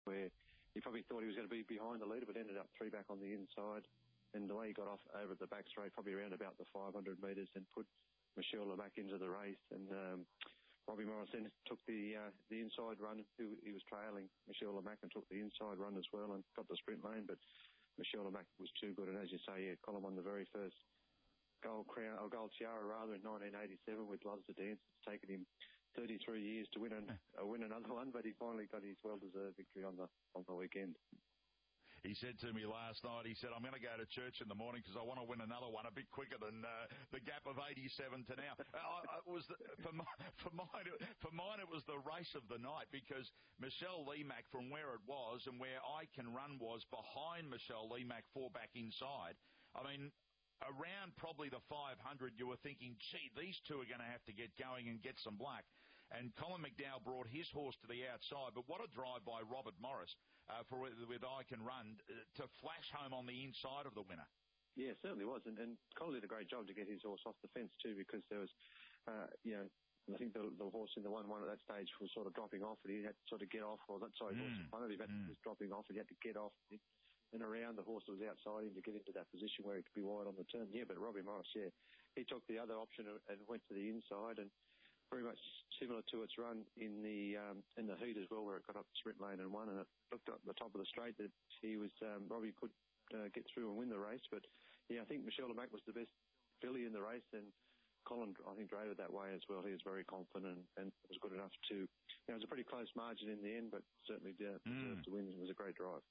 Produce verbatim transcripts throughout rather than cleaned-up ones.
where he probably thought he was going to be behind the leader, but ended up three back on the inside. And the way he got off over at the back straight, probably around about the five hundred metres, and put Michelle back into the race. And um, Robbie Morris then took the uh, the inside run. Who he was trailing Michelle Lemack, and took the inside run as well, and got the sprint lane. But Michelle Lemack was too good. And as you say, yeah, Colin won the very first gold crown, or gold tiara rather, in nineteen eighty-seven with Loves to Dance. It's taken him thirty-three years to win an, uh, win another one, but he finally got his well-deserved victory on the on the weekend. He said to me last night, he said, I'm going to go to church in the morning because I want to win another one a bit quicker than uh, the gap of eighty-seven to now. I, I was the, for, my, for, mine, for mine, it was the race of the night, because Michelle Lemack, from where it was and where I Can Run was behind Michelle Lemack, four back inside. I mean, around probably the five hundred, you were thinking, gee, these two are going to have to get going and get some luck. And Colin McDowell brought his horse to the outside. But what a drive by Robert Morris uh, for with I Can Run uh, to flash home on the inside of the winner. Yeah, it certainly was. And, and Colin did a great job to get his horse off the fence too, because there was, uh, you know, I think the, the horse in the one one at that stage was sort of dropping off, and he had to sort of get off. Or that sorry, mm. horse in front of him mm. was dropping off, and he had to get off and around the horse that was outside him to get into that position where he could be wide on the turn. Yeah, but Robbie Morris, yeah, he took the other option and went to the inside, and very much similar to its run in the um, in the heat as well, where it got up the sprint lane and won, and it looked up the top of the straight that he was um, Robbie could uh, get through and win the race. But yeah, I think Michelle Lemack was the best filly in the race, and Colin, I think, drove it that way as well. He was very confident and, and was good enough to. You know, it was a pretty close margin in the end, but certainly deserved mm. to win. It was a great drive.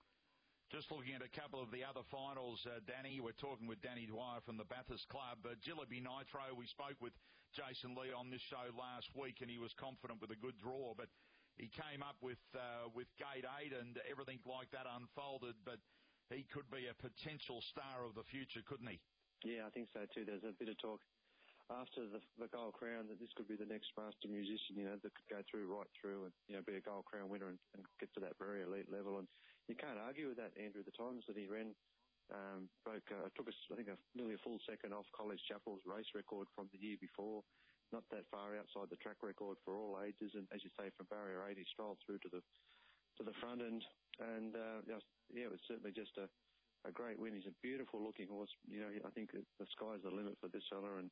Just looking at a couple of the other finals, uh, Danny, we're talking with Danny Dwyer from the Bathurst Club. Uh, Jillaby Nitro, we spoke with Jason Lee on this show last week, and he was confident with a good draw, but he came up with uh, with gate eight and everything like that unfolded, but he could be a potential star of the future, couldn't he? Yeah, I think so too. There's a bit of talk after the, the Gold Crown that this could be the next master musician, you know, that could go through right through and, you know, be a Gold Crown winner and, and get to that very elite level. And you can't argue with that, Andrew. The times that he ran um, broke, uh, took us, I think, a, nearly a full second off College Chapel's race record from the year before. Not that far outside the track record for all ages. And as you say, from barrier eight, he strolled through to the to the front end. And uh, yeah, it was certainly just a, a great win. He's a beautiful looking horse. You know, I think the sky's the limit for this fella, and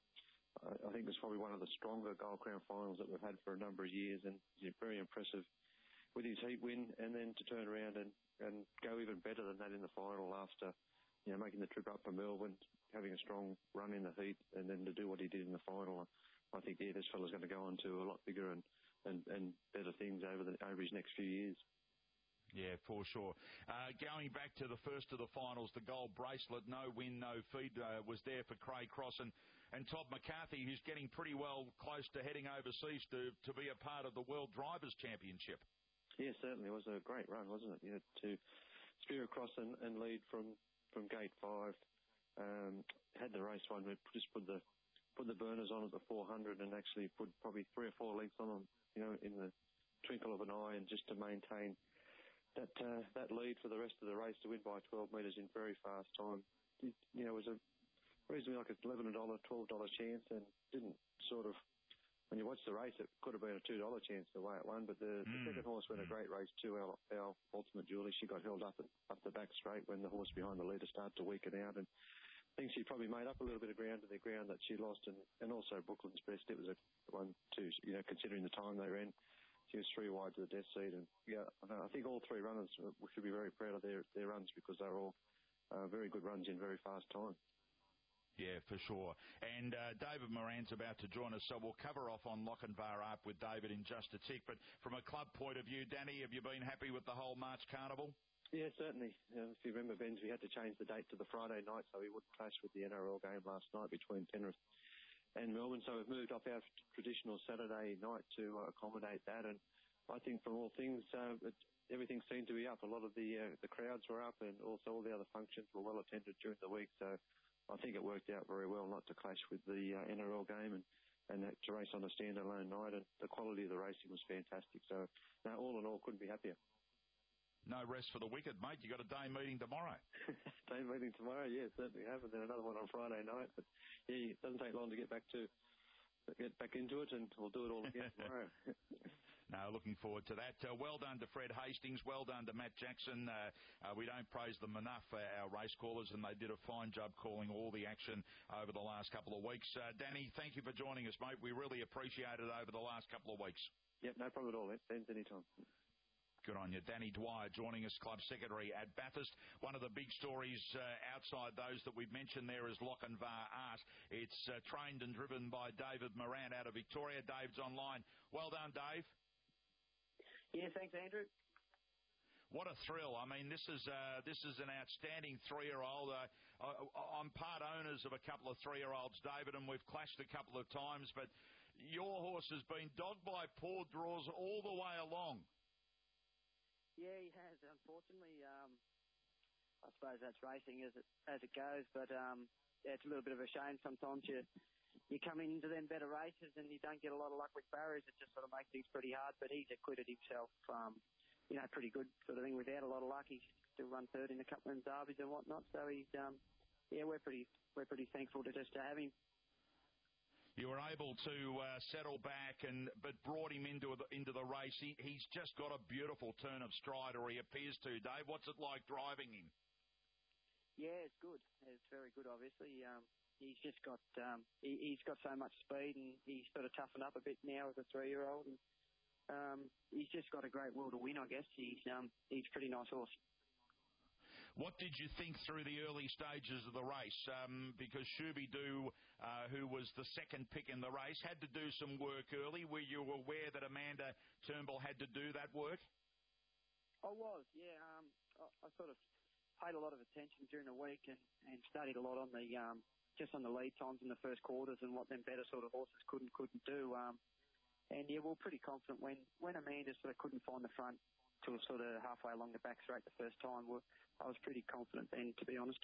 I think it's probably one of the stronger Gold Crown finals that we've had for a number of years, and he's very impressive with his heat win, and then to turn around and, and go even better than that in the final after, you know, making the trip up from Melbourne, having a strong run in the heat, and then to do what he did in the final. I think, yeah, this fella's going to go on to a lot bigger and, and, and better things over the over his next few years. Yeah, for sure. Uh, going back to the first of the finals, the gold bracelet, no win, no feed, uh, was there for Craig Cross and, and Todd McCarthy, who's getting pretty well close to heading overseas to, to be a part of the World Drivers' Championship. Yeah, certainly. It was a great run, wasn't it? You know, to spear across and, and lead from, from gate five. Um, had the race one, we just put the put the burners on at the four hundred and actually put probably three or four lengths on them, you know, in the twinkle of an eye, and just to maintain that uh, that lead for the rest of the race to win by twelve metres in very fast time. It, you know, it was a reasonably like an eleven dollars, twelve dollars chance, and didn't sort of, when you watch the race, it could have been a two dollars chance the way it won, but the, mm. the second horse went a great race too, our, our Ultimate Julie. She got held up at, up the back straight when the horse behind the leader started to weaken out, and I think she probably made up a little bit of ground to the ground that she lost, and, and also Brooklyn's Best. It was a one, two, you know, considering the time they ran. She was three wide to the death seat, and yeah, I think all three runners should be very proud of their, their runs, because they're all uh, very good runs in very fast time. Yeah, for sure. And uh, David Moran's about to join us, so we'll cover off on Lochinvar Up with David in just a tick. But from a club point of view, Danny, have you been happy with the whole March Carnival? Yeah, certainly. Uh, if you remember, Benz, we had to change the date to the Friday night so we wouldn't clash with the N R L game last night between Penrith and Melbourne. So we've moved off our traditional Saturday night to uh, accommodate that. And I think from all things, uh, it, everything seemed to be up. A lot of the uh, the crowds were up, and also all the other functions were well attended during the week. So I think it worked out very well not to clash with the uh, N R L game, and, and that, to race on a standalone night. And the quality of the racing was fantastic. So no, all in all, couldn't be happier. No rest for the wicked, mate. You got a day meeting tomorrow. Day meeting tomorrow, yeah, certainly have, and then another one on Friday night. But yeah, it doesn't take long to get back to get back into it, and we'll do it all again tomorrow. no, looking forward to that. Uh, well done to Fred Hastings. Well done to Matt Jackson. Uh, uh, we don't praise them enough, uh, our race callers, and they did a fine job calling all the action over the last couple of weeks. Uh, Danny, thank you for joining us, mate. We really appreciate it over the last couple of weeks. Yep, no problem at all. Ends anytime. Good on you. Danny Dwyer joining us, Club Secretary at Bathurst. One of the big stories uh, outside those that we've mentioned there is Lochinvar Art. It's uh, trained and driven by David Moran out of Victoria. Dave's online. Well done, Dave. Yeah, thanks, Andrew. What a thrill. I mean, this is uh, this is an outstanding three-year-old. Uh, I, I'm part owners of a couple of three-year-olds, David, and we've clashed a couple of times, but your horse has been dogged by poor draws all the way along. Yeah, he has. Unfortunately, um, I suppose that's racing as it as it goes. But um, yeah, it's a little bit of a shame. Sometimes you you come into them better races and you don't get a lot of luck with barriers. It just sort of makes things pretty hard. But he's acquitted himself, um, you know, pretty good sort of thing without a lot of luck. He's still run third in a couple of derbies and whatnot. So he's um, yeah, we're pretty we're pretty thankful to just to have him. You were able to uh, settle back, and but brought him into the, into the race. He, he's just got a beautiful turn of stride, or he appears to. Dave, what's it like driving him? Yeah, it's good. It's very good. Obviously, um, he's just got um, he, he's got so much speed, and he's sort of toughened up a bit now as a three-year-old. And um, he's just got a great will to win. I guess he's um, he's a pretty nice horse. What did you think through the early stages of the race? Um, because Shuby-Doo, uh, who was the second pick in the race, had to do some work early. Were you aware that Amanda Turnbull had to do that work? I was, yeah. Um, I, I sort of paid a lot of attention during the week and, and studied a lot on the um, just on the lead times in the first quarters and what them better sort of horses could and couldn't do. Um, and yeah, we were pretty confident when, when Amanda sort of couldn't find the front to sort of halfway along the back straight the first time. We're, I was pretty confident then, to be honest.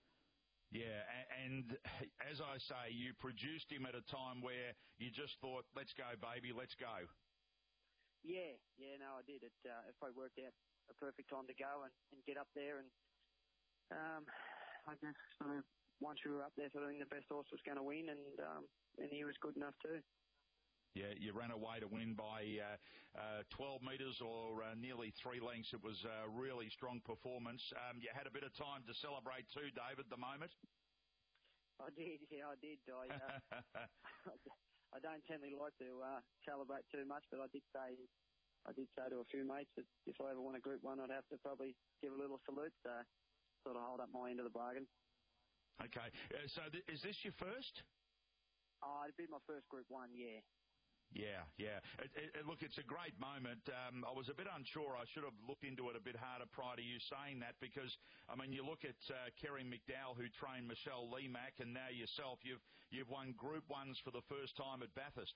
Yeah, and as I say, you produced him at a time where you just thought, let's go, baby, let's go. Yeah, yeah, no, I did. It, uh, it probably worked out a perfect time to go and, and get up there. And um, I guess sort of once we were up there, sort of think the best horse was going to win, and um, and he was good enough too. Yeah, you ran away to win by uh, uh, twelve metres or uh, nearly three lengths. It was a really strong performance. Um, you had a bit of time to celebrate too, David, the moment? I did, yeah, I did. I, uh, I don't tend to like to uh, celebrate too much, but I did say I did say to a few mates that if I ever won a Group one, I'd have to probably give a little salute, so sort of hold up my end of the bargain. Okay, uh, so th- is this your first? Oh, it'd be my first Group one, yeah. Yeah, yeah. It, it, look, it's a great moment. Um, I was a bit unsure. I should have looked into it a bit harder prior to you saying that because, I mean, you look at uh, Kerry McDowell, who trained Michelle Lemack, and now yourself, you've you've won Group ones for the first time at Bathurst.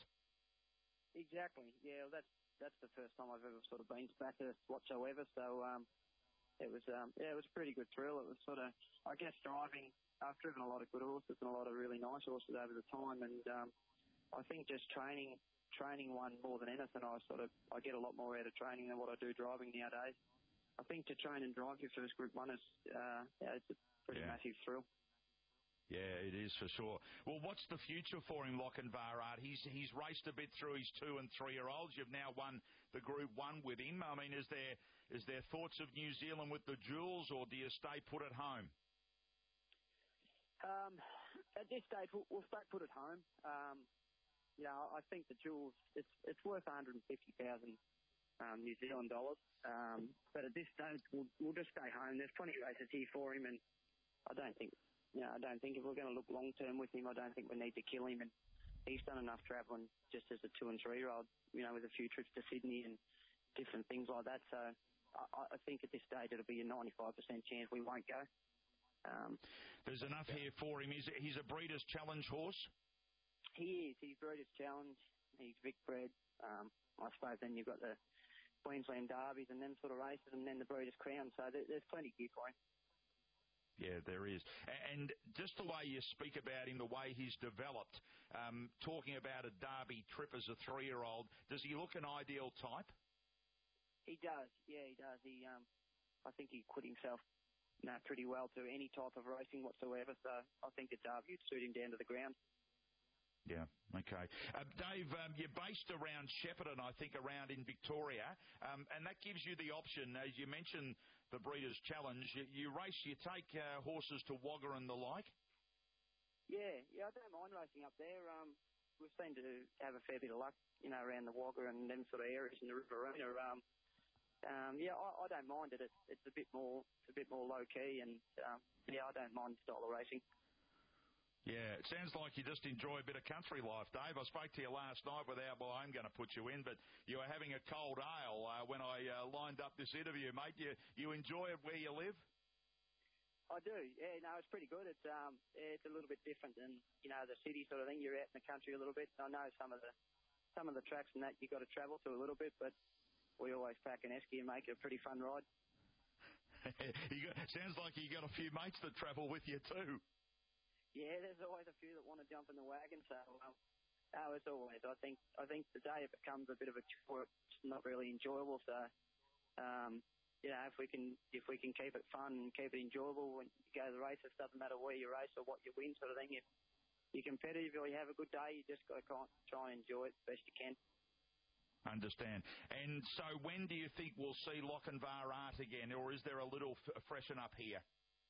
Exactly. Yeah, well, that's that's the first time I've ever sort of been to Bathurst whatsoever. So um, it was um, yeah, it was a pretty good thrill. It was sort of, I guess, driving. I've driven a lot of good horses and a lot of really nice horses over the time, and um, I think just training. Training one more than anything. I sort of I get a lot more out of training than what I do driving nowadays. I think to train and drive your first Group one is uh, yeah, it's a pretty yeah. massive thrill. Yeah, it is for sure. Well, what's the future for him, Lochinvar Art? He's he's raced a bit through his two and three year olds. You've now won the Group one with him. I mean, is there is there thoughts of New Zealand with the Jewels, or do you stay put at home? Um, at this stage, we'll, we'll stay put at home. Um, You know, I think the Jewels, it's it's worth one hundred fifty thousand um, New Zealand dollars. Um, but at this stage, we'll, we'll just stay home. There's plenty of races here for him, and I don't think, you know, I don't think if we're going to look long term with him, I don't think we need to kill him. And he's done enough travelling just as a two and three year old, you know, with a few trips to Sydney and different things like that. So I, I think at this stage it'll be a ninety-five percent chance we won't go. Um, There's enough here for him. He's he's a Breeders' Challenge horse. He is. He's Breeders' Challenge. He's Vic bred. Um, I suppose then you've got the Queensland Derbies and them sort of races, and then the Breeders' Crown. So there, there's plenty here for him. Yeah, there is. And just the way you speak about him, the way he's developed, um, talking about a Derby trip as a three-year-old, does he look an ideal type? He does. Yeah, he does. He, um, I think he put himself you know, pretty well to any type of racing whatsoever. So I think the Derby would suit him down to the ground. Yeah, okay. Uh, Dave, um, you're based around Shepparton, I think, around in Victoria, um, and that gives you the option, as you mentioned, the Breeders' Challenge. You, you race, you take uh, horses to Wagga and the like? Yeah, yeah, I don't mind racing up there. Um, we seem to have a fair bit of luck, you know, around the Wagga and them sort of areas in the Riverina. Um, um, yeah, I, I don't mind it. It's, it's a bit more, it's a bit more low key, and um, yeah, I don't mind the style of racing. Yeah, it sounds like you just enjoy a bit of country life, Dave. I spoke to you last night without, well, I'm going to put you in, but you were having a cold ale uh, when I uh, lined up this interview, mate. You you enjoy it where you live? I do, yeah, no, it's pretty good. It's um, it's a little bit different than, you know, the city sort of thing. You're out in the country a little bit. I know some of the some of the tracks and that you've got to travel to a little bit, but we always pack an esky and make it a pretty fun ride. you got, sounds like you got a few mates that travel with you too. Yeah, there's always a few that want to jump in the wagon. So, um, no, as always, I think I think the day it becomes a bit of a chore, it's not really enjoyable. So, um, you know, if we can if we can keep it fun and keep it enjoyable when you go to the races, doesn't matter where you race or what you win, sort of thing. If you're competitive or you have a good day, you just got to try and enjoy it the best you can. Understand. And so, when do you think we'll see Lochinvar Art again, or is there a little f- freshen up here?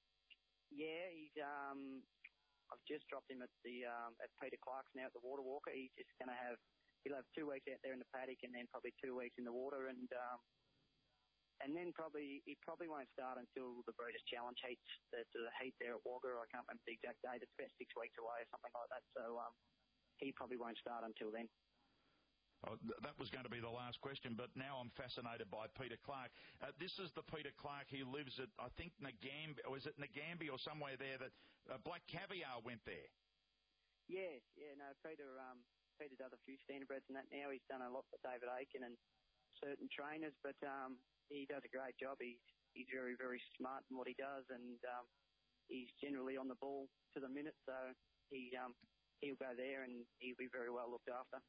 Yeah, he's um. I've just dropped him at the um, at Peter Clark's now at the Water Walker. He's just going to have he'll have two weeks out there in the paddock and then probably two weeks in the water, and um, and then probably he probably won't start until the Breeders' Challenge heats. The, the heat there at Wagga. I can't remember the exact date. It's about six weeks away or something like that. So um, he probably won't start until then. Oh, th- that was going to be the last question, but now I'm fascinated by Peter Clark. Uh, this is the Peter Clark who lives at, I think, Nagambie, or is it Nagambie or somewhere there that uh, Black Caviar went there? Yes, yeah, no, Peter um, Peter does a few standardbreds and that now. He's done a lot for David Aiken and certain trainers, but um, he does a great job. He's, he's very, very smart in what he does, and um, he's generally on the ball to the minute, so he, um, he'll go there and he'll be very well looked after.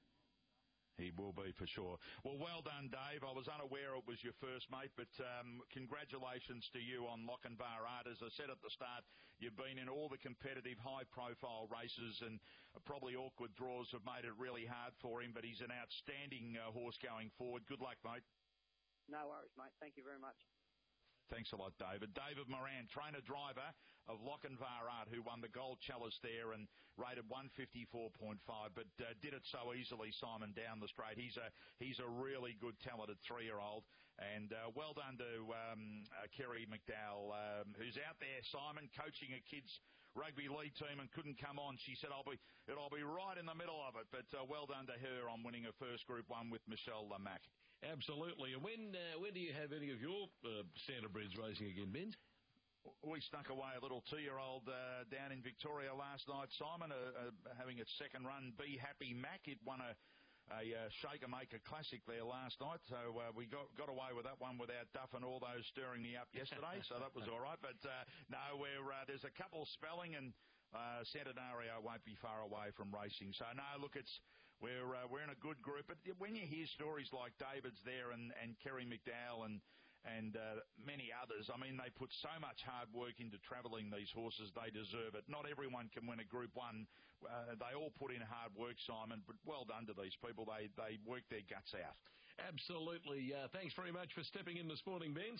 He will be, for sure. Well, well done, Dave. I was unaware it was your first, mate, but um, congratulations to you on Lochinvar Art. As I said at the start, you've been in all the competitive, high-profile races, and probably awkward draws have made it really hard for him, but he's an outstanding uh, horse going forward. Good luck, mate. No worries, mate. Thank you very much. Thanks a lot, David. David Moran, trainer-driver of Lochinvar Art, who won the Gold Chalice there and rated one fifty-four point five, but uh, did it so easily, Simon, down the straight. He's a he's a really good, talented three-year-old, and uh, well done to um, uh, Kerry McDowell, um, who's out there, Simon, coaching a kids' rugby league team and couldn't come on. She said, I'll be it'll be right in the middle of it, but uh, well done to her on winning her first Group One with Michelle Lamac. Absolutely. And when uh, when do you have any of your uh, standardbreds racing again, Ben? We snuck away a little two-year-old uh, down in Victoria last night, Simon, uh, uh, having its second run. Be Happy Mac. It won a, a uh, Shaker Maker Classic there last night, so uh, we got got away with that one without Duff and all those stirring me up yesterday, so that was all right. But uh, no, we're, uh, there's a couple spelling, and uh, Centenario won't be far away from racing. So no, look, it's we're uh, we're in a good group. But when you hear stories like David's there and and Kerry McDowell and and uh, many others, I mean, they put so much hard work into travelling these horses. They deserve it. Not everyone can win a Group One. Uh, they all put in hard work, Simon, but well done to these people. They they work their guts out. Absolutely. Uh, thanks very much for stepping in this morning, Ben.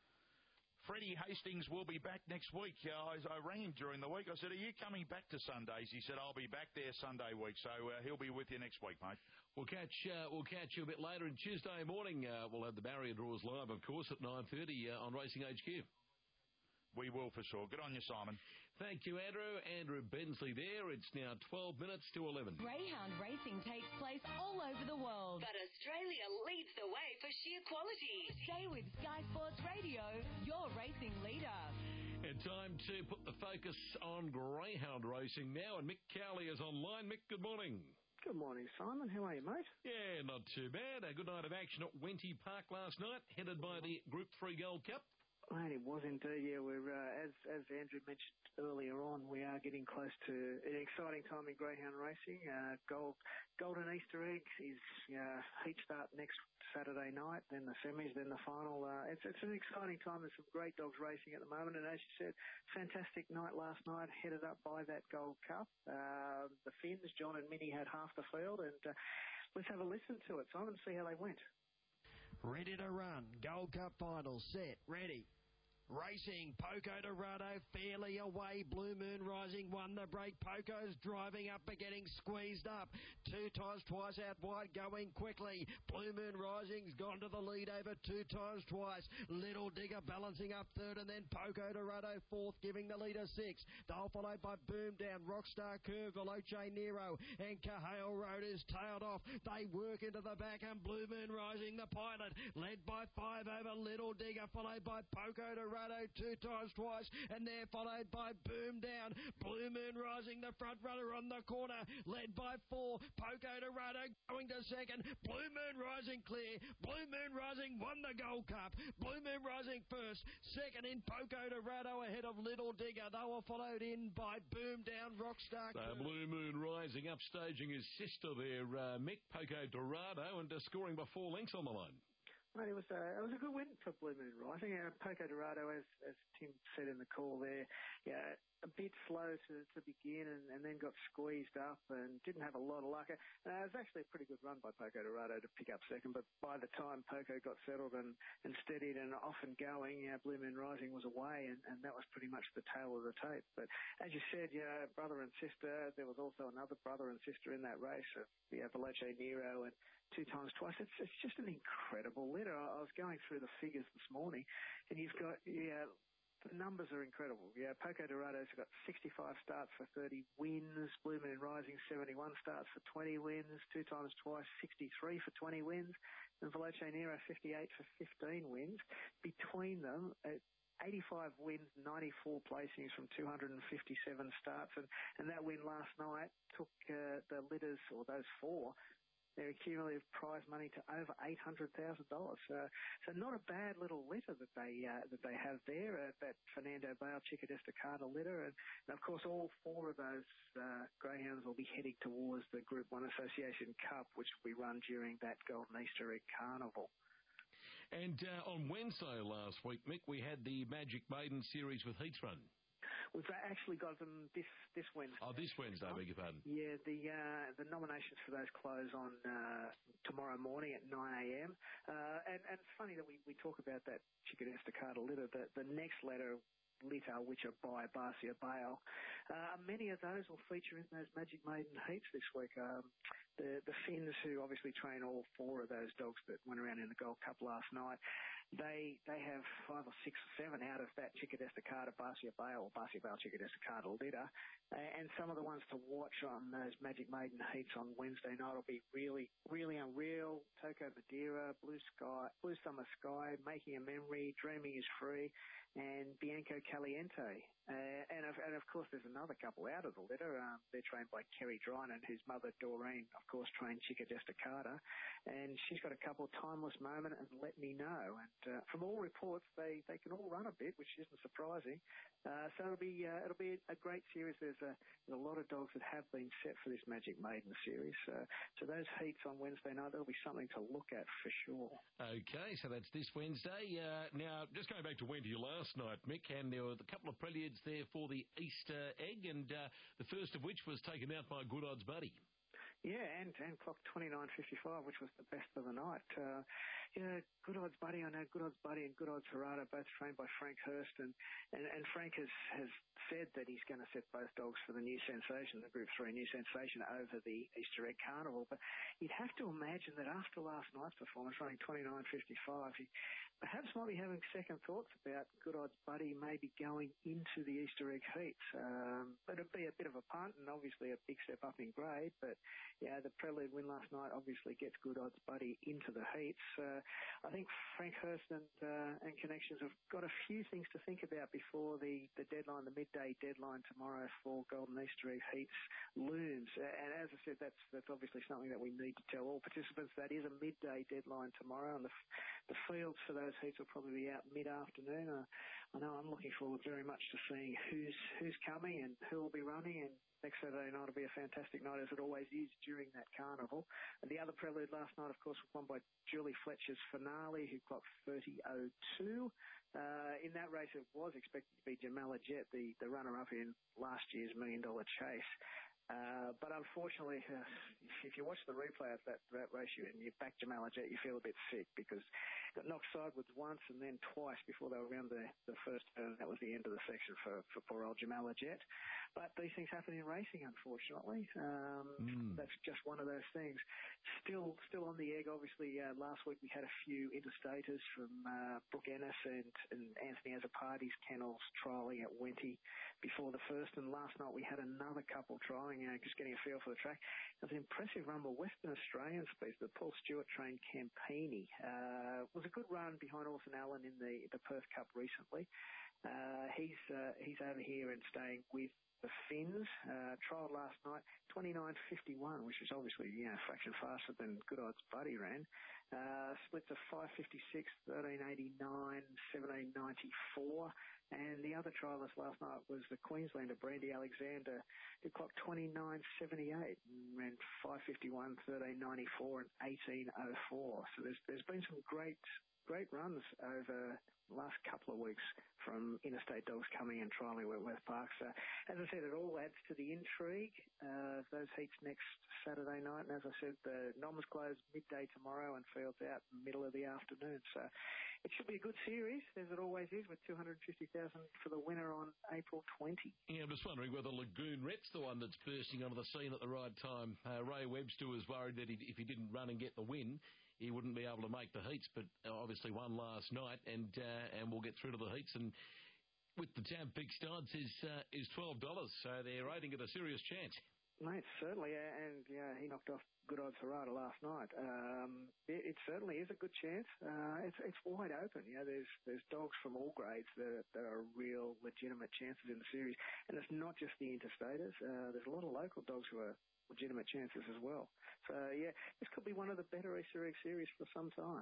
Freddie Hastings will be back next week. Uh, I, I rang him during the week. I said, are you coming back to Sundays? He said, I'll be back there Sunday week. So uh, he'll be with you next week, mate. We'll catch uh, we'll catch you a bit later. And Tuesday morning, uh, we'll have the barrier draws live, of course, at nine thirty uh, on Racing H Q. We will, for sure. Good on you, Simon. Thank you, Andrew. Andrew Bensley there. It's now twelve minutes to eleven. Greyhound racing takes place all over the world, but Australia leads the way for sheer quality. Stay with Sky Sports Radio, your racing leader. And time to put the focus on greyhound racing now. And Mick Cowley is online. Mick, good morning. Good morning, Simon. How are you, mate? Yeah, not too bad. A good night of action at Wenty Park last night, headed by the Group three Gold Cup. Mate, it was indeed. Yeah, we're uh, as as Andrew mentioned earlier on, we are getting close to an exciting time in greyhound racing. Uh, Gold Golden Easter Egg is uh, heat start next Saturday night, then the semis, then the final. Uh, it's it's an exciting time. There's some great dogs racing at the moment, and as you said, fantastic night last night, headed up by that Gold Cup. Uh, the Finns, John and Minnie, had half the field, and uh, let's have a listen to it, Simon, and see how they went. Ready to run. Gold Cup final. Set. Ready. Racing, Poco Dorado fairly away, Blue Moon Rising won the break, Poco's driving up but getting squeezed up, two times twice out wide, going quickly, Blue Moon Rising's gone to the lead over two times twice, Little Digger balancing up third, and then Poco Dorado fourth, giving the leader six, they'll followed by Boom Down, Rockstar Curve, Veloce Nero, and Cahale Road is tailed off, they work into the back, and Blue Moon Rising the pilot, led by five over Little Digger, followed by Poco Dorado, two times twice, and they're followed by Boom Down. Blue Moon Rising, the front runner on the corner, led by four. Poco Dorado going to second. Blue Moon Rising clear. Blue Moon Rising won the Gold Cup. Blue Moon Rising first. Second in Poco Dorado ahead of Little Digger. They were followed in by Boom Down, Rockstar. Uh, Blue Moon Rising upstaging his sister there, uh, Mick, Poco Dorado, and uh, scoring by four lengths on the line. Mate, it was a, it was a good win for Blue Moon Rising. Uh, Poco Dorado, as as Tim said in the call there, yeah, a bit slow to, to begin and, and then got squeezed up and didn't have a lot of luck. Uh, it was actually a pretty good run by Poco Dorado to pick up second, but by the time Poco got settled and, and steadied and off and going, yeah, Blue Moon Rising was away, and, and that was pretty much the tail of the tape. But as you said, yeah, brother and sister, there was also another brother and sister in that race. Uh, yeah, Veloce Nero and two times twice. It's, it's just an incredible litter. I was going through the figures this morning, and you've got, yeah, the numbers are incredible. Yeah, Poco Dorado's got sixty-five starts for thirty wins. Blue Moon Rising, seventy-one starts for twenty wins. Two times twice, sixty-three for twenty wins. And Veloce Nero, fifty-eight for fifteen wins. Between them, uh, eighty-five wins, ninety-four placings from two hundred fifty-seven starts. And, and that win last night took uh, the litters, or those four, their cumulative prize money to over eight hundred thousand dollars. So, so not a bad little litter that they uh, that they have there, uh, that Fernando Bale Chica Destacada litter. And, and, of course, all four of those uh, greyhounds will be heading towards the Group one Association Cup, which will be run during that Golden Easter Egg Carnival. And uh, on Wednesday last week, Mick, we had the Magic Maiden Series with heats run. We've actually got them this, this Wednesday. Oh, this Wednesday, I beg your pardon. Yeah, the uh, the nominations for those close on uh, tomorrow morning at nine a.m. Uh, and, and it's funny that we, we talk about that Chica Destacada litter. The, the next letter litter, which are by Barcia Bale, uh, many of those will feature in those Magic Maiden heats this week. Um, the, the Finns, who obviously train all four of those dogs that went around in the Gold Cup last night, They they have five or six or seven out of that Chica Destacada, Barcia Bale, or Barcia Bale Chica Destacada litter. Uh, and some of the ones to watch on those Magic Maiden heats on Wednesday night will be really, really unreal. Toko Madeira, Blue Sky, Blue Summer Sky, Making a Memory, Dreaming is Free, and Bianco Caliente. Uh, and, of, and of course, there's another couple out of the litter. Um, they're trained by Kerry Drynan, whose mother, Doreen, of course, trained Chica Destacada. And she's got a couple timeless moment and Let Me Know. And uh, from all reports, they, they can all run a bit, which isn't surprising. Uh, so it'll be uh, it'll be a great series. There's a, there's a lot of dogs that have been set for this Magic Maiden series. Uh, so those heats on Wednesday night, there'll be something to look at for sure. Okay, so that's this Wednesday. Uh, now, just going back to Wendy last night, Mick, and there were a couple of preludes there for the Easter Egg, and uh, the first of which was taken out by Good Odds Buddy. Yeah, and, and clocked twenty-nine fifty-five, which was the best of the night. Uh, yeah, Good Odds Buddy, I know Good Odds Buddy and Good Odds Harada, both trained by Frank Hurst, and, and, and Frank has, has said that he's going to set both dogs for the New Sensation, the Group three New Sensation, over the Easter Egg Carnival. But you'd have to imagine that after last night's performance, running twenty-nine fifty-five, he perhaps might be having second thoughts about Good Odds Buddy maybe going into the Easter Egg heats. Um, but it'd be a bit of a punt and obviously a big step up in grade. But, yeah, the prelude win last night obviously gets Good Odds Buddy into the heats. Uh, I think Frank Hurst and, uh, and Connections have got a few things to think about before the, the deadline, the midday deadline tomorrow for Golden Easter Egg heats looms. And as I said, that's that's obviously something that we need to tell all participants. That is a midday deadline tomorrow, and the, the fields for those heats will probably be out mid-afternoon. Uh, I know I'm looking forward very much to seeing who's who's coming and who will be running, and next Saturday night will be a fantastic night, as it always is during that carnival. And the other prelude last night, of course, was won by Julie Fletcher's Finale, who clocked thirty oh two. Uh, in that race, it was expected to be Jamala Jet, the, the runner-up in last year's Million Dollar Chase. Uh, but unfortunately, uh, if you watch the replay of that, that race and you back Jamala Jet, you feel a bit sick because got knocked sideways once and then twice before they were around the, the first turn. That was the end of the section for, for poor old Jamala Jet. But these things happen in racing, unfortunately. Um, mm. That's just one of those things. Still still on the egg, obviously, uh, last week we had a few interstaters from uh, Brooke Ennis and, and Anthony Azzopardi's kennels trialling at Wenty before the first, and last night we had another couple trialling, you know, just getting a feel for the track. It was an impressive run by Western Australian speed, the Paul Stewart trained Campini. Uh, was a good run behind Orson Allen in the, the Perth Cup recently. Uh, he's uh, he's over here and staying with the Finns. Uh, trialled last night, twenty-nine fifty-one, which is obviously, you know, a fraction faster than Good Odds Buddy ran. Uh, split to five fifty-six, thirteen eighty-nine, seventeen ninety-four. And the other trialist last night was the Queenslander, Brandy Alexander, who clocked twenty-nine seventy-eight and ran five fifty-one, thirteen ninety-four and eighteen oh four. So there's there's been some great great runs over the last couple of weeks from interstate dogs coming and trialling Wentworth Park. So, as I said, it all adds to the intrigue. Uh, those heats next Saturday night, and as I said, the noms close midday tomorrow and fields out middle of the afternoon. So it should be a good series, as it always is, with two hundred fifty thousand for the winner on April twentieth. Yeah, I'm just wondering whether Lagoon Ret's the one that's bursting onto the scene at the right time. Uh, Ray Webster was worried that he, if he didn't run and get the win, he wouldn't be able to make the heats, but obviously won last night, and uh, and we'll get through to the heats. And with the jam big studs is uh, is twelve dollars, so they're rating it a serious chance. Mate, certainly, and yeah, he knocked off Good Odds Harada last night. Um, it, it certainly is a good chance. Uh, it's it's wide open. You know, there's there's dogs from all grades that, that are real legitimate chances in the series, and it's not just the interstaters. Uh, there's a lot of local dogs who are legitimate chances as well. So yeah, this could be one of the better Easter egg series for some time.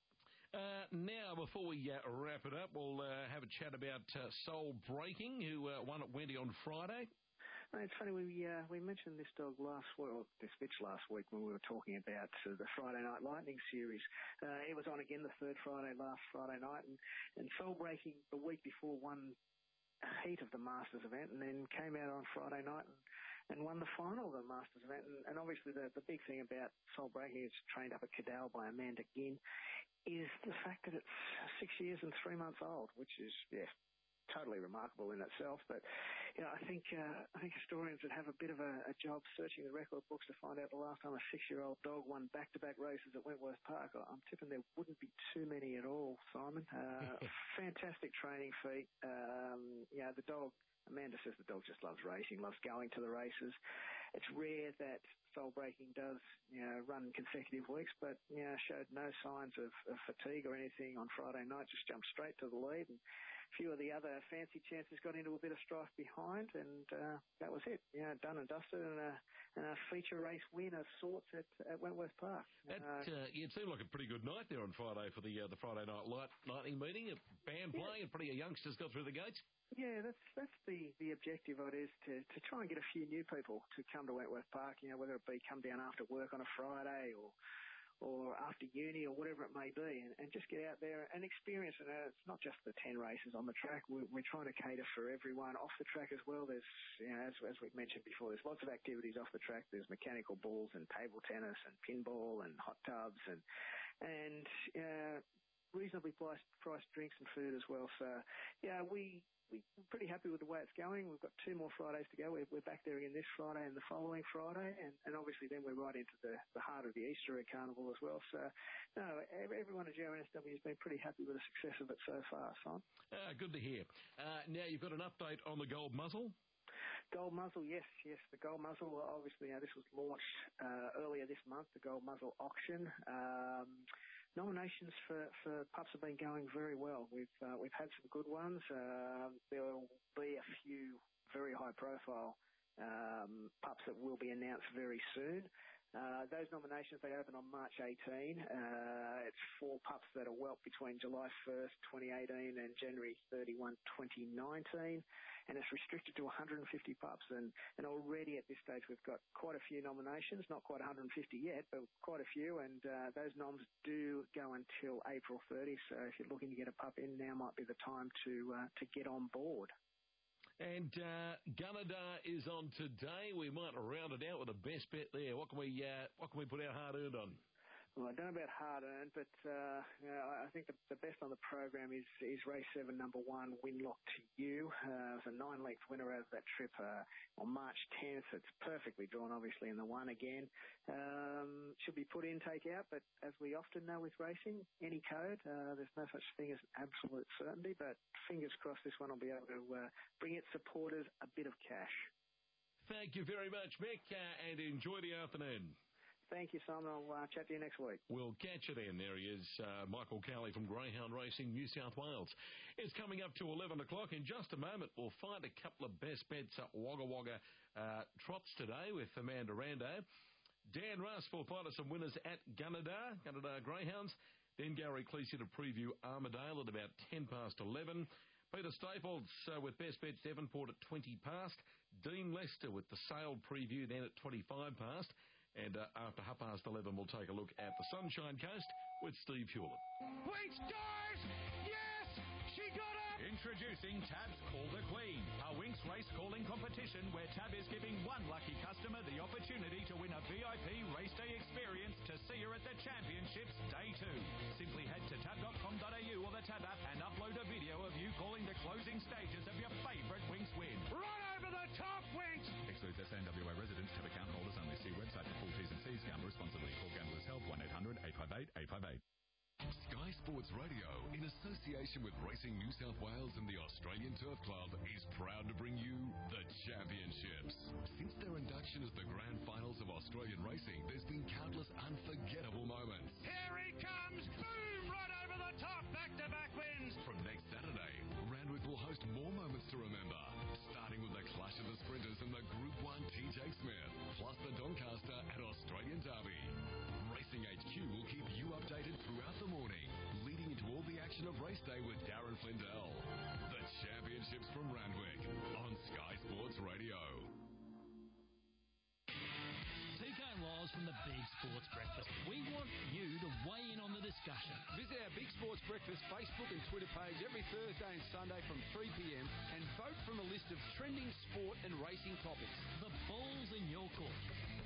Uh, now, before we uh, wrap it up, we'll uh, have a chat about uh, Soul Breaking, who uh, won at Wenty on Friday. It's funny, we uh, we mentioned this dog last week, or this bitch last week when we were talking about uh, the Friday Night Lightning series. Uh, it was on again the third Friday, last Friday night, and, and Soul Breaking the week before won a heat of the Masters event, and then came out on Friday night and, and won the final of the Masters event. And, and obviously the, the big thing about Soul Breaking, is trained up at Cadell by Amanda Ginn, is the fact that it's six years and three months old, which is, yeah, totally remarkable in itself. But you know, I think uh, I think historians would have a bit of a, a job searching the record books to find out the last time a six-year-old dog won back-to-back races at Wentworth Park. I'm tipping there wouldn't be too many at all, Simon. Uh, fantastic training feat. Um, you know, the dog, Amanda says the dog just loves racing, loves going to the races. It's rare that Soul Breaking does, you know, run consecutive weeks, but, you know, showed no signs of, of fatigue or anything on Friday night, just jumped straight to the lead. And a few of the other fancy chances got into a bit of strife behind, and uh, that was it. You know, done and dusted, and a, and a feature race win of sorts at, at Wentworth Park. That, uh, uh, yeah, it seemed like a pretty good night there on Friday for the uh, the Friday Night Light Lightning meeting. A band playing, yeah. and pretty youngsters got through the gates. Yeah, that's that's the, the objective of it, is to, to try and get a few new people to come to Wentworth Park, you know, whether it be come down after work on a Friday or or after uni or whatever it may be, and, and just get out there and experience it. And it's not just the ten races on the track. We're, we're trying to cater for everyone off the track as well. There's, you know, as, as we've mentioned before, there's lots of activities off the track. There's mechanical bulls and table tennis and pinball and hot tubs and, and uh, reasonably priced, priced drinks and food as well. So, yeah, we... We're pretty happy with the way it's going. We've got two more Fridays to go. We're, we're back there again this Friday and the following Friday, and, and obviously then we're right into the, the heart of the Easter egg carnival as well. So, no, everyone at G R N S W has been pretty happy with the success of it so far, Son. Uh, good to hear. Uh, now, you've got an update on the Gold Muzzle? Gold Muzzle, yes, yes. The Gold Muzzle, obviously, uh, this was launched uh, earlier this month, the Gold Muzzle auction. Um, Nominations for, for pups have been going very well. We've uh, we've had some good ones. Uh, there will be a few very high profile um, pups that will be announced very soon. Uh, those nominations, they open on March eighteenth. Uh, it's four pups that are whelped between July first, twenty eighteen and January thirty-first, twenty nineteen. And it's restricted to one hundred fifty pups. And, and already at this stage, we've got quite a few nominations, not quite one hundred fifty yet, but quite a few. And uh, those noms do go until April thirtieth. So if you're looking to get a pup in, now might be the time to uh, to get on board. And uh, Gunnedah is on today. We might round it out with a best bet there. What can we uh, what can we put our hard earned on? Well, I don't know about hard-earned, but uh, you know, I think the, the best on the program is, is race seven, number one, Winlock to You. Uh, it's a nine-length winner out of that trip uh, on March tenth. It's perfectly drawn, obviously, in the one again. Um, should be put in, take out, but as we often know with racing, any code, uh, there's no such thing as absolute certainty, but fingers crossed this one will be able to uh, bring its supporters a bit of cash. Thank you very much, Mick, uh, and enjoy the afternoon. Thank you, Simon. I'll uh, chat to you next week. We'll catch you then. There he is, uh, Michael Cowley from Greyhound Racing, New South Wales. It's coming up to eleven o'clock. In just a moment, we'll find a couple of best bets at Wagga Wagga uh, trots today with Amanda Rando. Dan Russ will find us some winners at Gunnedah, Gunnedah Greyhounds. Then Gary Cleese to preview Armidale at about ten past eleven. Peter Staples uh, with best bets Devonport at twenty past. Dean Lester with the sale preview then at twenty-five past. And uh, after half past eleven, we'll take a look at the Sunshine Coast with Steve Hewlett. Winks goes! Yes! She got up! Introducing Tab's Call the Queen, a Winks race calling competition where Tab is giving one lucky customer the opportunity to win a V I P race day experience to see her at the Championships Day two. Simply head to tab dot com dot a u or the Tab app and upload a video of you calling the closing stages of your favourite Winks win. Right over the top, Winks! Excludes S A N W A residents, Tab account holders only. See website for full T's and C's. Gamble responsibly. Call Gamblers Help one eight hundred eight five eight eight five eight. Sky Sports Radio, in association with Racing New South Wales and the Australian Turf Club, is proud to bring you the Championships. Since their induction as the grand finals of Australian racing, there's been countless unforgettable moments. Here he comes! Boom! Right over the top! Back-to-back wins! From next Saturday, Randwick will host more moments to remember, starting with the clash of the sprinters and the Group one T J Smith, plus the Doncaster and Australian Derby. Racing H Q will keep you updated throughout the morning, leading into all the action of race day with Darren Flindell. The Championships from Randwick on Sky Sports Radio. T K Lyles from the Big Sports Breakfast. We want you to weigh in on the discussion. Visit our Big Sports Breakfast Facebook and Twitter page every Thursday and Sunday from three p.m. and vote from a list of trending sport and racing topics. The ball's in your court.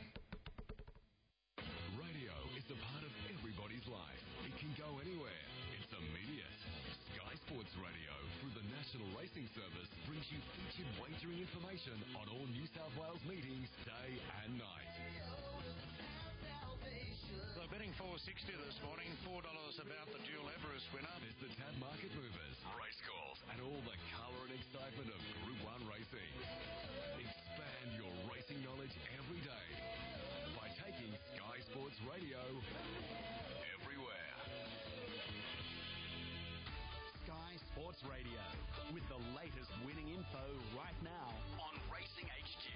Radio is a part of everybody's life. It can go anywhere. It's immediate. Sky Sports Radio, through the National Racing Service, brings you featured wagering information on all New South Wales meetings, day and night. So betting four sixty this morning, four dollars about the dual Everest winner. There's the Tab Market Movers, race calls, and all the colour and excitement of Group one racing. Expand your racing knowledge every day by taking Sky Sports Radio everywhere. Sky Sports Radio, with the latest winning info right now on Racing H Q.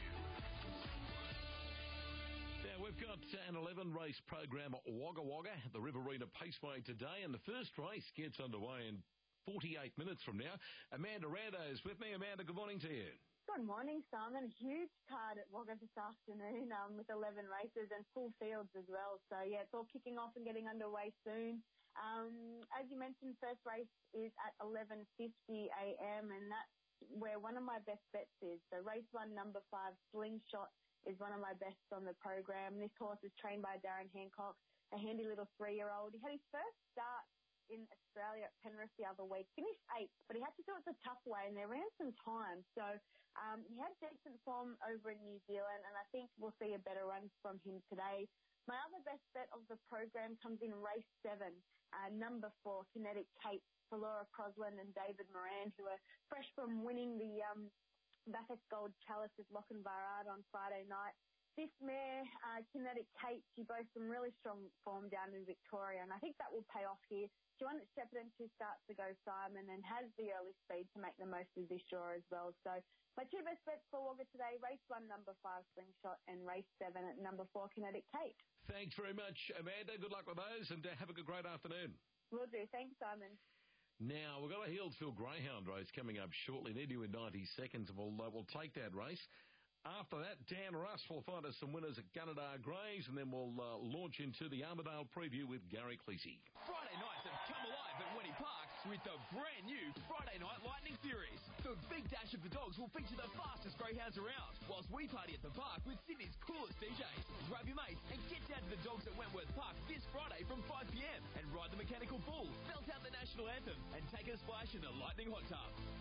Now, we've got an eleven-race program at Wagga Wagga, the Riverina Paceway today, and the first race gets underway in forty-eight minutes from now. Amanda Rando is with me. Amanda, good morning to you. Good morning, Simon. Huge card at Wagga this afternoon um, with eleven races and full fields as well. So, yeah, it's all kicking off and getting underway soon. Um, as you mentioned, first race is at eleven fifty a.m. and that's where one of my best bets is. So race one, number five, Slingshot, is one of my best on the program. This horse is trained by Darren Hancock, a handy little three-year-old. He had his first start in Australia at Penrith the other week, finished eighth, but he had to do it the tough way, and they ran some time. So um, he had decent form over in New Zealand, and I think we'll see a better run from him today. My other best bet of the program comes in race seven, uh, number four, Kinetic Kate, for Laura Crosland and David Moran, who are fresh from winning the um, Bathurst Gold Chalice with Lochinvar on Friday night. this mare, uh, Kinetic Kate, she boasts some really strong form down in Victoria, and I think that will pay off here. She won at Shepparton two starts ago, Simon, and has the early speed to make the most of this draw as well. So my two best bets for Wagga today, race one, number five, Slingshot, and race seven at number four, Kinetic Kate. Thanks very much, Amanda. Good luck with those, and uh, have a good, great afternoon. Will do. Thanks, Simon. Now, we've got a Healdsville Greyhound race coming up shortly. They're due in ninety seconds, and we'll, uh, we'll take that race. After that, Dan Russ will find us some winners at Gunnedah Greys, and then we'll uh, launch into the Armidale preview with Gary Cleese. Friday nights have come alive at Wenny Park with the brand new Friday Night Lightning Series. The Big Dash of the Dogs will feature the fastest greyhounds around, whilst we party at the park with Sydney's coolest D Js. Grab your mates and get down to the Dogs at Wentworth Park this Friday from five p m and ride the Mechanical Bull, belt out the national anthem, and take a splash in the Lightning Hot Tub.